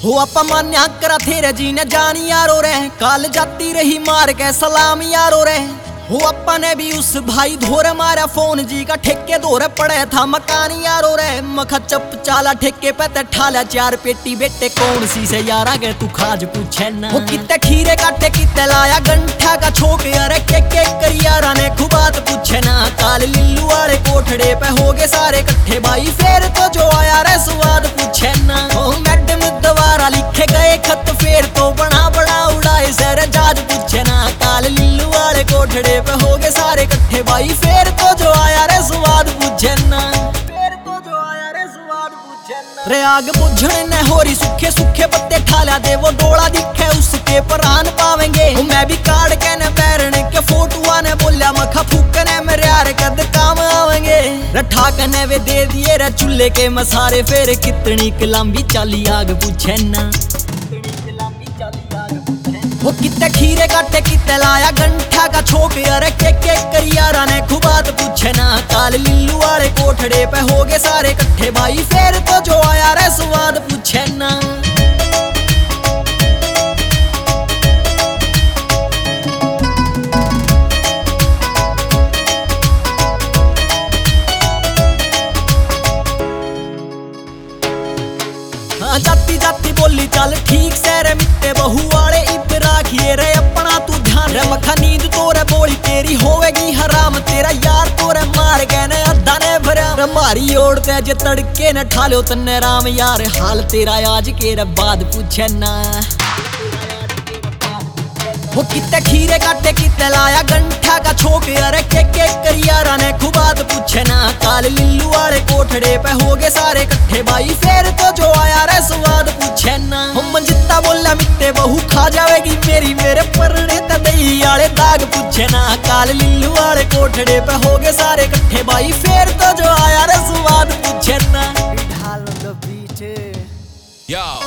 हो अपा मान्या करा थेरे जी ने जानी यारो रे, काल जाती रही मार के सलाम यारो रे। हो अपा ने भी उस भाई धोरे मारा फोन जी का ठेके धोरे पड़े था मकान यारो रे। मखा चप चाला ठेके पे ते ठाला 4 पेटी बेटे कौन सी से यारा गए तू खाज पूछे ना। वो कितने खीरे काटे कितने लाया गंठा का छोक अरे के कर यारा ने खुबात पूछे ना। काल लिल्लू वाले कोठड़े पे हो गए सारे कट्ठे भाई फेर तो जो आया रे स्वाद पूछे ना। ओ मैडम दोबारा लिखे गए खत फेर तो बड़ा बड़ा उड़ाए सर जाज पूछे ना। काल लिल्लू वाले कोठड़े पे हो गए सारे कट्ठे भाई फेर तो जो आया रे स्वाद पूछे ना। फेर तो जो आया रे स्वाद पूछे ना। रे आग बुझने न होरी सूखे सूखे पत्ते ठाला दे वो डोला दिखे उसके प्राण पावेंगे। मैं भी काट के न बैरने के फोटुआ ने बोलिया मखा फूकने मेरे यार कद काम आवेंगे। रठा कने वे दे दिए रे चूल्हे के मसारे फेर कितनी लंबी चाली आग पूछे ना। वो कितने खीरे काटे कितने लाया गंठा का छोक अरे के कर यारा ने खुबात पूछे ना। काल लिल्लू वाले कोठड़े पे हो गए सारे कट्ठे भाई फेर तो जो आया रे स्वाद पूछे ना। जाती जाती बोली चल ठीक से रे मिट्टे बहू वाले इबरा खिए रे अपना तू ध्यान रे। मखा नींद तोरे बोली तेरी होवेगी हराम तेरा यार तोरे मार गए ने अद्धा ने भरा। मारी ओढ़ ते जे तड़के न ठालो तन्ने राम यार हाल तेरा आज के रे बाद पूछे ना। वो कितने खीरे काटे कितने लाया गंठा का छोक अरे के कर यारा ने खुबात पूछे ना। काल लिल्लू वाले कोठड़े पे हो गए सारे कट्ठे भाई फेर तो जो आया रे स्वाद पूछे ना। हम जितना बोला मिट्टे बहू खा जाएगी मेरी मेरे परने तदई आले दाग पूछे ना। काल लिल्लू वाले कोठड़े पे हो गए सारे कट्ठे भाई फेर तो जो आया रे स्वाद पूछे ना। ढाल द बीच